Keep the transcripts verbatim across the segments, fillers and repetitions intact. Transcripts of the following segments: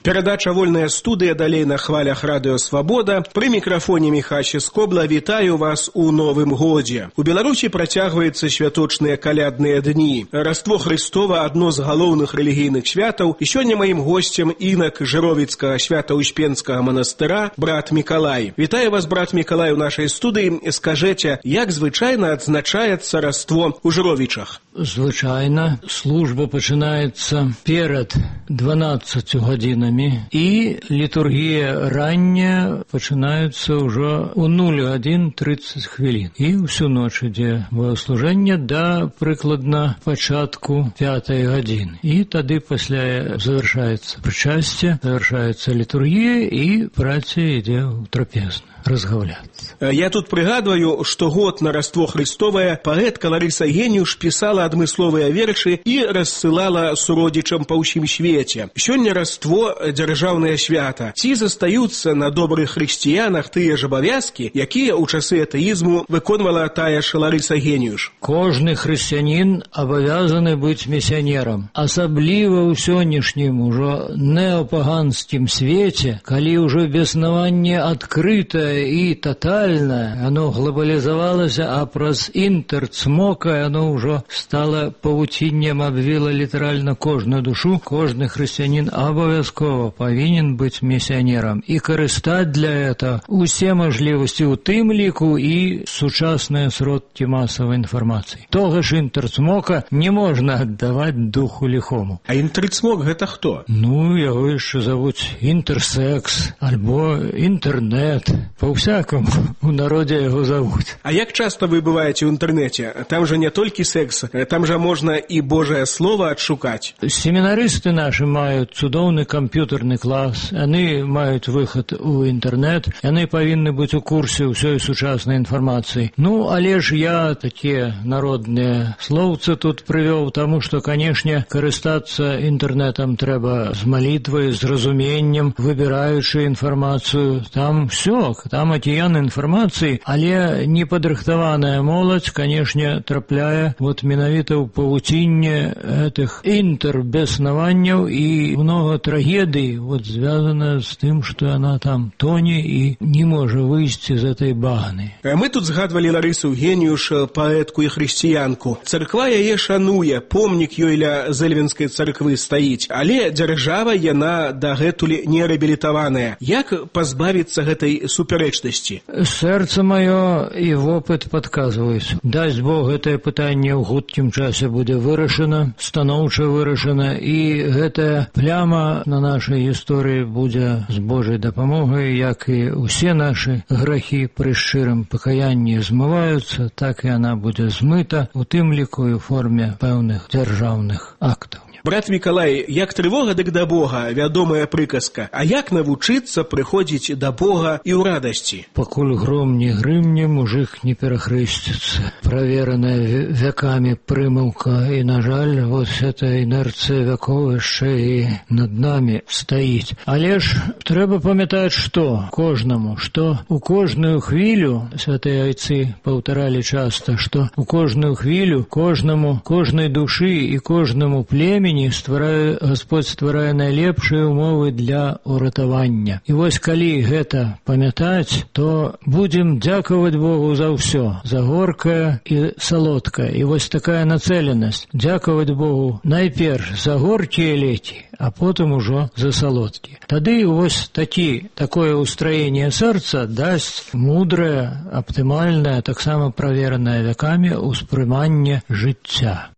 Перадача «Вольная студыя» далей на хвалях радыё «Свабода». Пры мікрафоне Міхася Скобла вітаю вас у Новым годзе. У Беларусі працягваецца святочныя калядныя дні. Раство Хрыстова – адно з галоўных рэлігійных святаў. І сёння маім госцем інак Жыровіцкага свята-Успенскага манастыра брат Мікалай. Вітаю вас, брат Мікалай, у нашай студыі. Скажэце, як звычайна адзначаецца раство у Жыровічах? Звычайна служба пачынаецца перад дванаццаццю гадзінамі і літургія ранняя пачынаецца ўжо ў нуль гадзін трыццаць хвілін. І ўсю ноч ідзе богослужэнне да прыкладна пачатку пятай гадзіны. І тады пасля завяршаецца прычасце, завяршаецца літургія і праца ідзе ў трапезную разгаўляцца. Я тут прыгадваю, што год на раство Хрыстовае паэтка Ларыса Геніуш пісала адмысловыя вершы і рассылала суродзічам па ўсім свеце. Сёння раство дзяржаўнае свята. Ці застаюцца на добрых хрысціянах тыя ж абавязкі, якія ў часы атэізму выконвала тая ж Ларыса Геніуш? Кожны хрысціянін абавязаны быць місіянерам. Асабліва ў сённяшнім ужо неапаганскім свеце, калі ўжо беснаванне адкрытае і тотальное, оно глобализовалось, а праз інтер-цмока оно ўжо стало павуціннем, абвіла літаральна кожную душу. Кожны хрысціянін абавязкова павінен быць місіянерам і карыстаць для этого усе мажлівасці, у тым ліку і сучасныя сродкі масавай інфармацыі. Того ж інтер-цмока не можна аддаваць духу ліхому. А інтер-цмок гэта хто? Ну, яго яшчэ завуць інтэрсекс альбо інтэрнет. По-всякому у народе яго завуць. А як часта вы бываеце ў інтэрнэце? Там жа не толькі секс, там жа можна і Божае Слово адшукаць. Семінарысты нашы маюць цудоўны камп'ютарны клас, яны маюць выхад у інтэрнэт, яны павінны быць у курсе ўсёй сучаснай інфармацыі. Ну, але ж я такія народныя слоўцы тут прывёў, таму што, канешне, карыстацца інтэрнэтам трэба з малітвай, з разуменнем, выбіраючы інфармацыю. Там всё, там акіян інфармацыі, але непадрыхтаваная моладзь, канешне, трапляе вот менавіта ў павуцінне гэтых інтэрбеснаванняў, і многа трагедый вот звязана з тым, што яна там тоне і не можа выйсці з этой баганы. Мы тут згадвалі Ларысу Геніуш, паэтку і хрысціянку. Царква яе шануе, помнік ёй ля Зэльвенскай царквы стаіць, але дзяржава яна дагэтуль не рэабілітаваная. Як пазбавіцца гэтай супярэчнасці? Сэрца маё і вопыт падказваюць. Дасць Бог, гэтае пытанне ў хуткім часе будзе вырашана, станоўча вырашана, і гэтая пляма на нашай гісторыі будзе з Божай дапамогай, як і ўсе нашы грахі пры шчырым пакаянні змываюцца, так і яна будзе змыта, у тым ліку і ў форме пэўных дзяржаўных актаў. Брат Мікалай, як трывога, дык да Бога, вядомая прыказка. А як навучыцца прыходзіць да Бога і ў радасці? Пакуль гром не грымне, мужик не перахрысціцца. Правераная вякамі прымаўка, і, на жаль, вот эта інерцыя вяков яшчэ і над намі стаіць. Але ж трэба памятаць, што кожнаму, што у кожную хвілю, святыя айцы паўтаралі часта, што у кожную хвілю, кожнаму, кожнай душы і кожнаму племені стварае, Господь стварае найлепшыя умовы для уратавання. І вось калі гэта памятаць, то будзем дзякаваць Богу за ўсё, за горкае і салодкае. І вось такая нацэленасць. Дзякаваць Богу найперш за горкія лекі, а потым ужо за салодкі. Тады вось такі, такое устроенне сэрца дасць мудрае, аптымальнае, таксама праверанае вякамі ўспрыманне жыцця.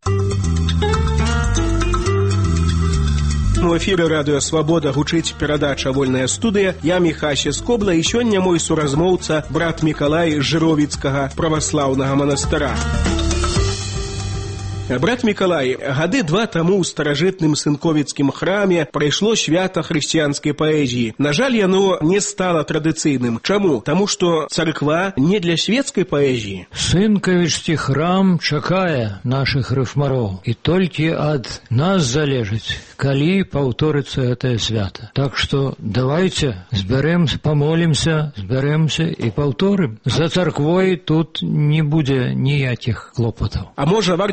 У эфіры радыё «Свабода» гучыць перадача «Вольная студыя». Я Міхася Скобла, і сёння мой суразмоўца брат Мікалай з Жыровіцкага праваслаўнага манастыра. Брат Мікалай, гады два таму ў старажытным сынковіцкім храме прайшло свята хрысціянскай паэзіі. На жаль, яно не стала традыцыйным. Чаму? Таму што царква не для свецкай паэзіі. Сынковічскі храм чакае нашых рыфмароў, і толькі ад нас залежыць, калі паўторыцца гэтае свята. Так што давайце збярэм, памолімся, збярэмся і паўторым. За царквой тут не будзе ніякіх клопатаў. А можа, варта зрабіць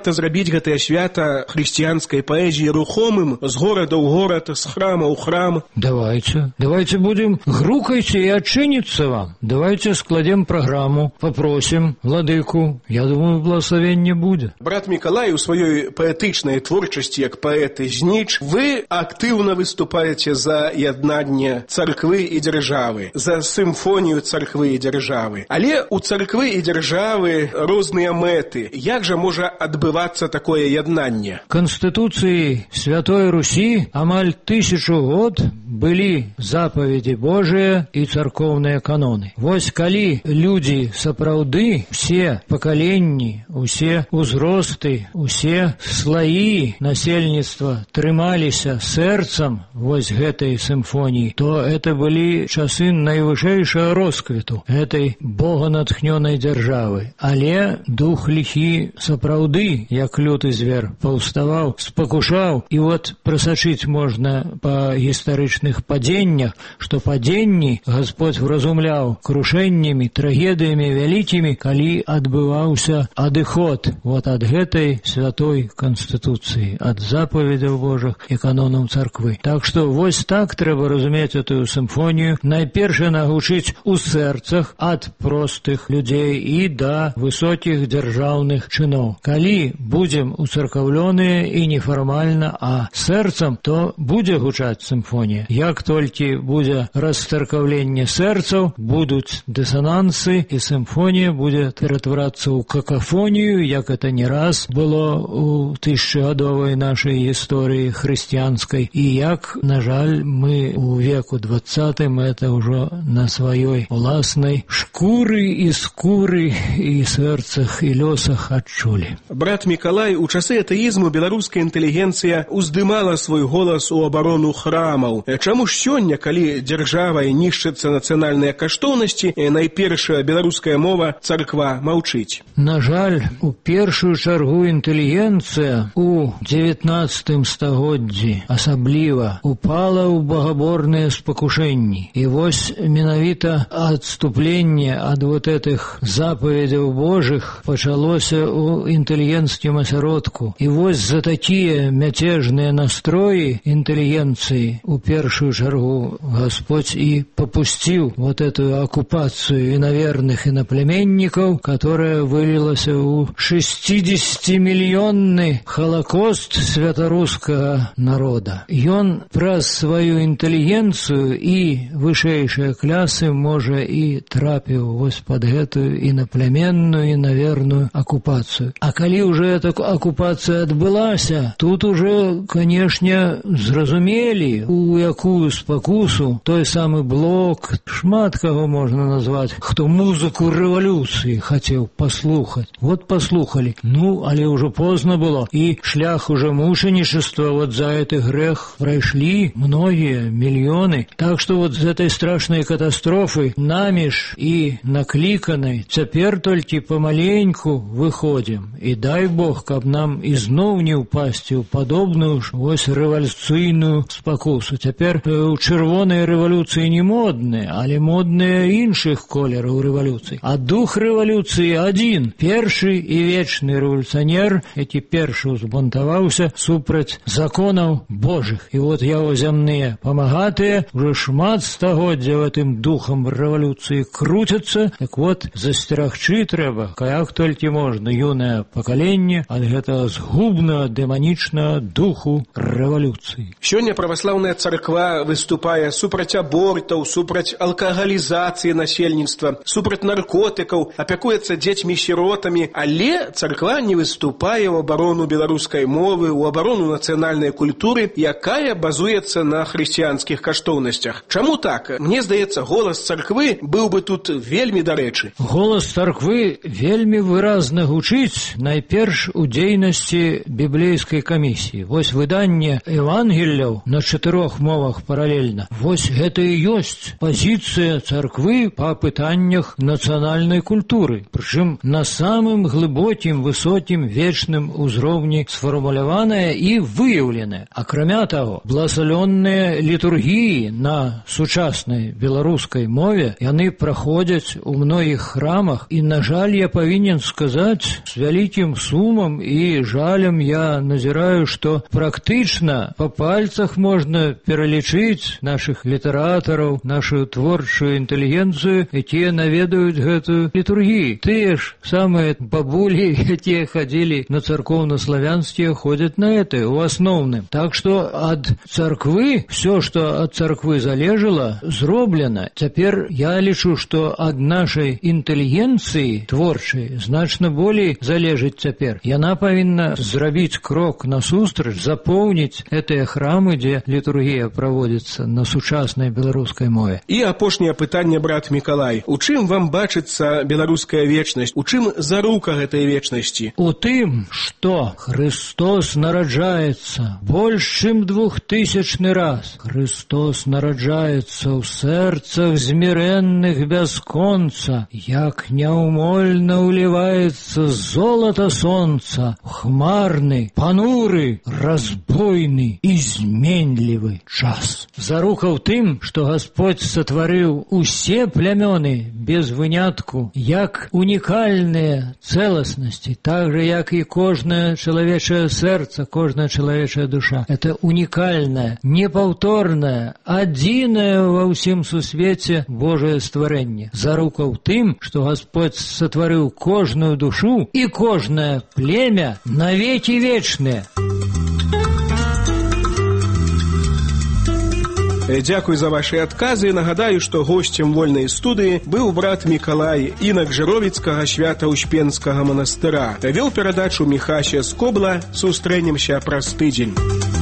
рабіць гэтае свята хрысціянскай паэзіі рухомым з горада ў горад, з храма ў храм? Давайте. Давайте будем грукайте и отчиниться вам. Давайте складем программу, попросим владыку. Я думаю, благословения будет. Брат Миколай, у своей поэтичной творчости, как поэт из Ніч, вы активно выступаете за яднание церкви и державы, за симфонию церкви и державы. Але у церкви и державы разные меты. Як же может отбываться такое яднание? Конституции Святой Руси амаль тысячу год были заповеди Божие и церковные каноны. Вось калі люди сапраўды, все поколенні, усе узросты, усе слои насельніцтва трымаліся сэрцам вось гэтай сімфоніі, то это были часы найвышэйшага росквіту этой богонатхнёнай дзяржавы. Але дух лихі сапраўды, як люты звер, паўставаў, спакушаў, і вот прасачыць можна па гістарычных падзеннях, што падзенні Господь вразумляў крушэннямі, трагедыямі вялікімі, калі адбываўся адыход вот ад гэтай святой конституции, ад заповедаў Божых і канонаў царквы. Так што вось так трэба разумець эту сімфонію. Найперш яна гучыць у сэрцах ад простых людзей і да высокіх дзяржаўных чыноў. Калі будзем уцаркаўлёныя і нефармальна, а сэрцам, то будзе гучаць сімфонія. Як толькі будзе расцаркаўленне сэрцаў, будуць дысанансы, і сімфонія будзе ператварацца ў какафонію, як это не раз было у тысячагадовай нашай гісторыі хрысціянскай, і як, на жаль, мы у веку двадцатым это ўжо на сваёй уласнай шкуры і скуры і сэрцах і лёсах адчулі. Брат Миколай, у часы атэізму беларуская інтэлігенцыя уздымала свой голас у абарону храмаў. Чаму ж сёння, калі дзяржавай нішчацца нацыянальныя каштоўнасці, найперш беларуская мова, царква маўчыць? На жаль, у першую чаргу інтэлігенцыя у дзевятнаццатым стагоддзі асабліва упала ў багаборныя спакушэнні. І вось менавіта адступленне ад вот этих заповедяў Божых пачалося ў інтэлігенцкім асяродку. І вось за такія мяцежныя настроі інтэлігенцыі у першую чаргу Господь и попустил вот эту оккупацию иноверных иноплеменников, которая вылилась в шестидесятимиллионный холокост святорусского народа. И он праз свою интеллигенцию и вышэйшие клясы може и трапил вось под эту иноплеменную иноверную оккупацию. А коли уже эта оккупация отбылася, тут уже, конечно, зразумели, у якую спакусу той самы Блок, шмат кого можно назвать, хто музыку рэвалюцыі хотел послухать. Вот послухали. Ну, але уже поздно было. И шлях уже мученичества вот за этот грех прошли многие, миллионы. Так что вот з этой страшной катастрофы нами ж и накликанной цяпер только помаленьку выходим. И дай Бог, каб нам изноў не упасти у подобную ж вось рэвалюцыйную спакусу. Цяпер у чырвонай рэвалюцыі не модныя, але модныя іншых колераў рэвалюцыі. А дух рэвалюцыі адзін. Першы і вечны рэвалюцыянер, які першы узбунтаваўся супраць законаў Божых. І вот яго зямныя памагатыя уже шмат стагоддзяў этым духам рэвалюцыі круцяцца. Так вот, засцерагчы трэба, як толькі можна, юнае пакаленне ад гэтага згубнага дэманічнага духу рэвалюцыі. Сёння праваслаўная царква выступае супраць абортаў, супраць алкагалізацыі насельніцтва, супраць наркотыкаў, апякуецца дзецьмі-сіротамі, але царква не выступае ў абарону беларускай мовы, у абарону нацыянальнай культуры, якая базуецца на хрысціянскіх каштоўнасцях. Чаму так? Мне здаецца, голас царквы быў бы тут вельмі дарэчы. Голас царквы вельмі выразна гучыць найперш у дзейнасці біблейскай камісіі. Вось выданне Евангелляў на чатырох мовах паралельна. Вось гэта і ёсць пазіцыя царквы па пытаннях нацыянальнай культуры. Прычым на самым глыбокім, высокім, вечным узроўні сфармуляваная і выяўленая. Акрамя таго, благословенныя літургіі на сучаснай беларускай мове яны праходзяць у многіх храмах, і, на жаль, я павінен сказаць з вялікім сумам сумам и жалем я назираю, что практично по пальцах можно пералічыць наших литераторов, нашу творчую интеллигенцию, и те наведают эту литургию. Те ж самые бабули, те ходили на церковно-славянские, ходят на это, в основном. Так что от церквы, все, что от церквы залежало, зроблено. Теперь я лечу, что от нашей интеллигенции творчей значно более залежить теперь. Яна повинна зробить крок насустрач, заполнить эти храмы, где литургия проводится на сучасной белорусской мове. И апошняе пытанне, брат Миколай. У чым вам бачыцца беларуская вечнасць? У чым зарука гэтай вечнасці? У тым, что Христос нараджается больше, чем двухтысячный раз. Христос нараджается в сердцах змиренных без конца, як неумольно уливается золото солнца в хмарный, понурый, разбойный, изменливый час. Зарука в тым, что Господь сотворил усе племёны без вынятку, як уникальные целостности, так же, як и кожное человечее сердце, кожная человечая душа. Это уникальное, неповторное, одиное во всем сусвете Божие створение. Зарука в тым, что Господь сотворил кожную душу и кожное племя навеки вечные. Дзякуй за ваши адказы. Нагадаю, што госцем вольнай студыі быў брат Мікалай, інак Жыровіцкага Свята-Успенскага манастыра. Вёў перадачу Міхася Скобла. Сустрэнемся праз тыдзень.